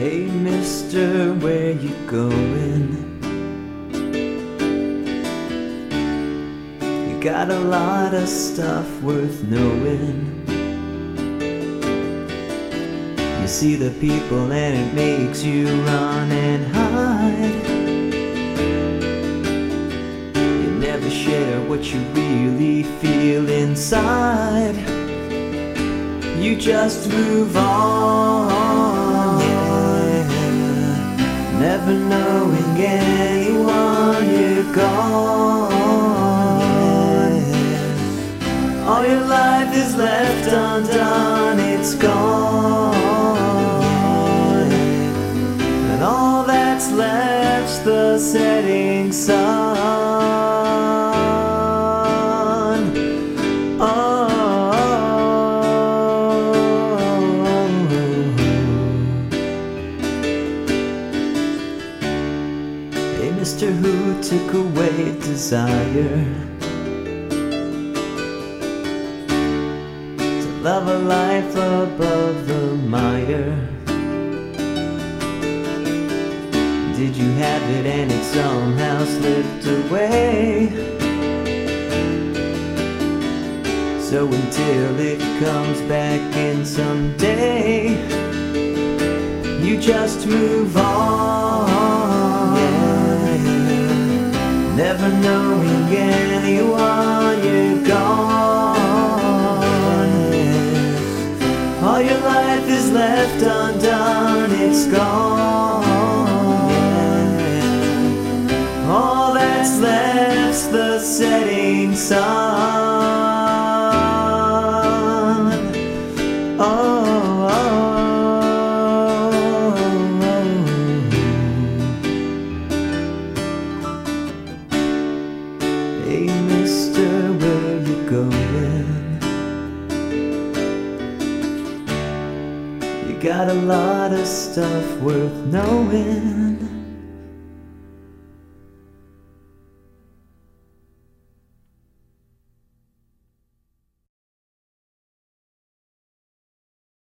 Hey mister, where you going? You got a lot of stuff worth knowing. You see the people and it makes you run and hide. You never share what you really feel inside. You just move on, yeah. Never knowing anyone, you're gone, yeah. All your life is left undone, it's gone, yeah. And all that's left's the setting sun. Mister who took away desire to love a life above the mire. Did you have it and it somehow slipped away? So until it comes back in someday, you just move on, yeah. Never knowing anyone, you're gone, yeah. All your life is left undone, it's gone, yeah. All that's left's the setting sun. Hey mister, where you going? You got a lot of stuff worth knowing.